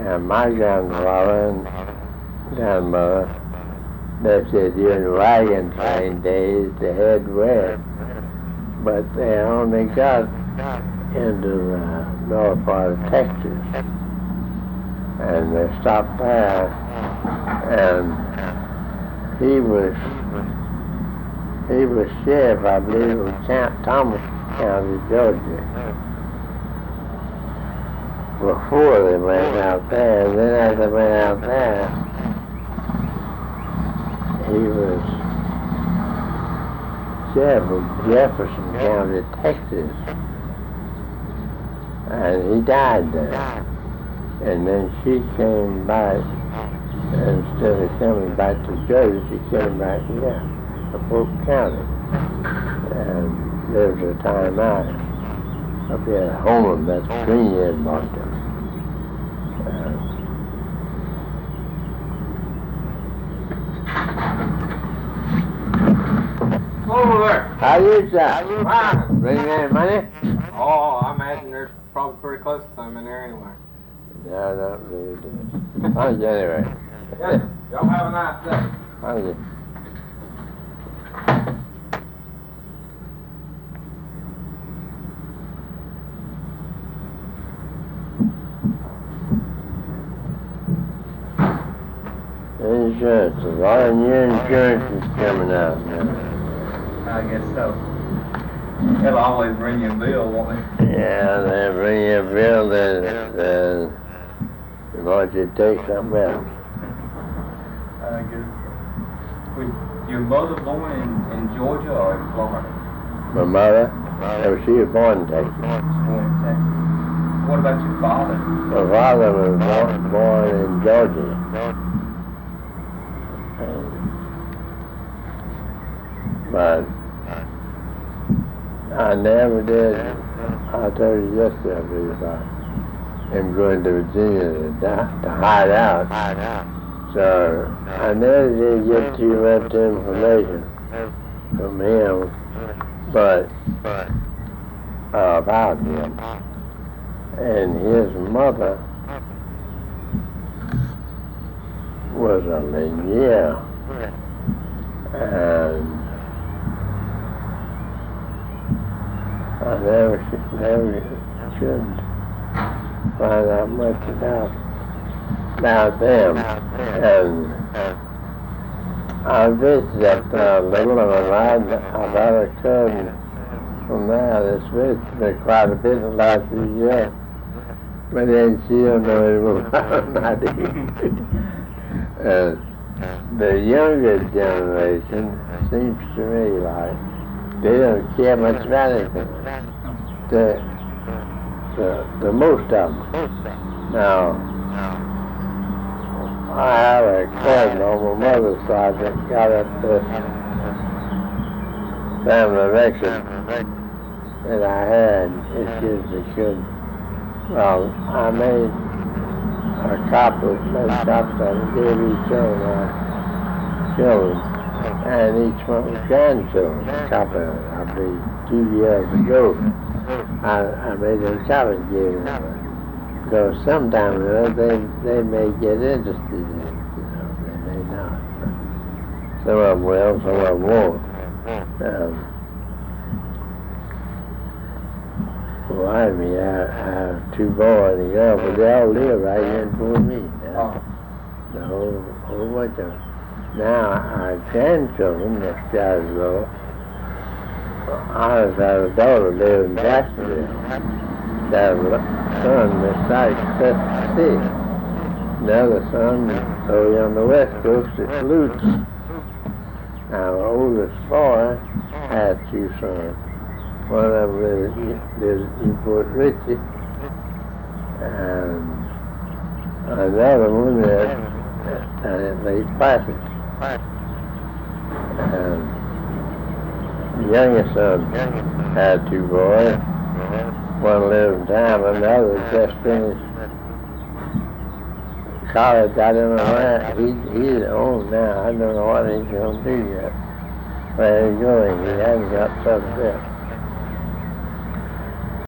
And my grandfather and grandmother lived here during the wagon train days to head west, but they only got into the north part of Texas, and they stopped there, and he was sheriff, I believe, of Thomas County, Georgia, before they went out there. And then as they went out there, he was sheriff of Jefferson County, Texas, and he died there. And then she came back, and instead of coming back to Georgia, she came back here to Polk County, and lived her time out up here at home. That's Greenhead, Boston. Over there. How you, sir? Fine. Bring any money? Oh, I imagine there's probably pretty close to some in there anyway. No, not really. Thank you anyway. Yes, y'all have a nice day. Thank you. Insurance, a lot of new insurance is coming out now. I guess so. They'll always bring you a bill, won't they? Yeah, they bring you a bill that wants you to take something else. I guess. Was your mother born in Georgia or in Florida? My mother, she was born in Texas. Born in Texas. What about your father? My father was born in Georgia. But I never did. I told you yesterday, I believe, about him going to Virginia to hide out. So I never did get too much information from him, but about him. And his mother was a Lanier, and I never should find out much about them. And I visited that little of them. I've had a cousin from there that's visited me quite a bit in the last few years. But then she don't know anything about them, I do. The younger generation seems to me like they don't care much about anything. The most of them. Now, I have a cousin on my mother's side that got up this family record that I had issued the should. Well, I made a copy of it and gave each one of my children and each one of my grandchildren a copy of it. I believe 2 years ago. I made a copy and gave them. Because sometimes they may get interested in it, they may not. Some of them will, some of them won't. Well, I have 2 boys and a girl, but they all live right here in Fort Meade. The whole bunch of them. Now, our grandchildren, the Scottsville, I have a daughter live in Jacksonville. That son, Miss Sykes, 56. The other son, over on the west coast, is Lutz. Now, the oldest boy had 2 sons. One of them lives in Fort Ritchie, and another one lives at Lake Placid. And the youngest son had 2 boys. One lived in town, and the other just finished college. I don't know where. He's old now. I don't know what he's going to do yet. Where he's going, he hasn't got something yet.